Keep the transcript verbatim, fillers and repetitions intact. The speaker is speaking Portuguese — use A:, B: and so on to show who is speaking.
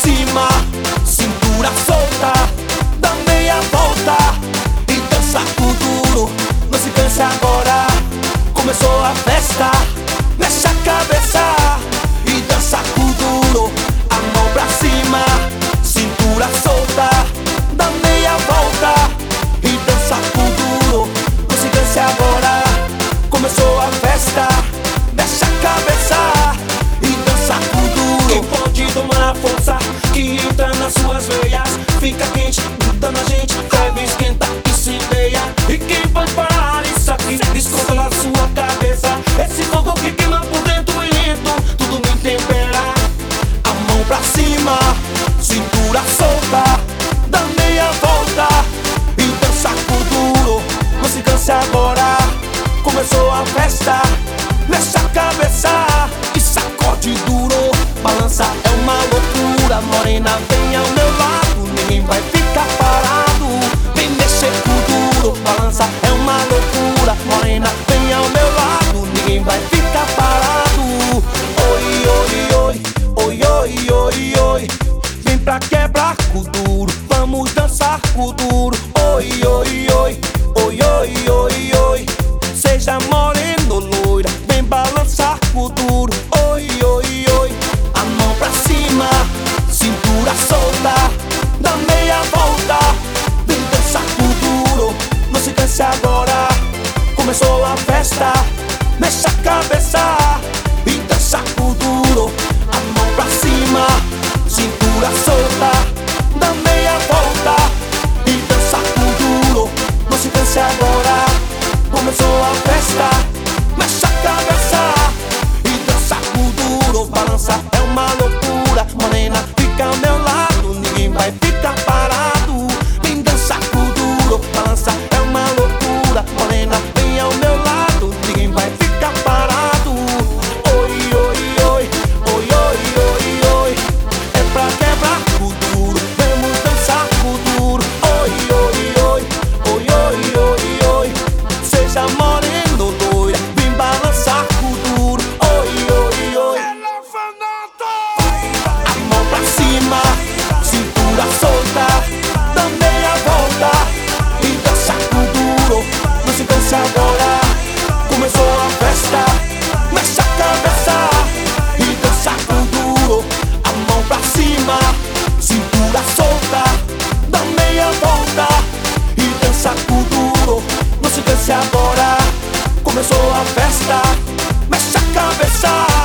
A: cima, cintura solta, dá meia volta e dança com duro. Não se canse agora, começou a festa. Mexe a cabeça e dança com duro. A mão pra cima, cintura solta, dá meia volta e dança com duro. Não se canse agora, começou a festa. Mexe a cabeça e dança com duro. Quem pode tomar a força que entra nas suas veias, fica quente, gruda na gente, ferve, esquenta e se veia. E quem pode parar isso aqui, descontrola a sua cabeça. Esse fogo que queima por dentro e lento, tudo me tempera. A mão pra cima, cintura solta, dá meia volta e dança com duro. Não se canse agora, começou a festa. Mexe a cabeça e sacode duro. Balança é uma loucura, morena vem ao meu lado, ninguém vai ficar parado. Vem mexer com duro. Balança é uma loucura, morena vem ao meu lado, ninguém vai ficar parado. Oi, oi, oi, oi, oi, oi, oi. Vem pra quebrar com duro, vamos dançar com duro. Oi, oi, oi, oi, oi, oi, oi. Seja morena ou loira, vem balançar com duro. Oi, oi, oi. A mão pra cima, cintura solta, dá meia volta, vem dançar com duro. Não se canse agora, começou a festa. Mexe a cabeça e dança com duro. A mão pra cima, cintura solta, dá meia volta e dança com duro. Não se canse agora, começou a festa. Mexe a cabeça e dança com duro. Balança é uma loucura, morena fica ao meu lado, ninguém vai ficar parado. Vem dançar com duro. Balança é uma loucura, morena vem ao meu lado, ninguém vai ficar parado. Oi, oi, oi, oi, oi, oi, oi. É pra quebrar com duro, vamos dançar com duro. Oi, oi, oi, oi, oi, oi, oi. Seja morena ou loira, vem balançar com duro. Oi, oi, oi. A mão pra cima, cintura solta, dá meia volta e dança com duro. Não se canse agora, começou a festa. Mexe a cabeça e dança com duro. A mão pra cima, cintura solta, dá meia volta e dança com duro. Não se canse agora, começou a festa. Mexe a cabeça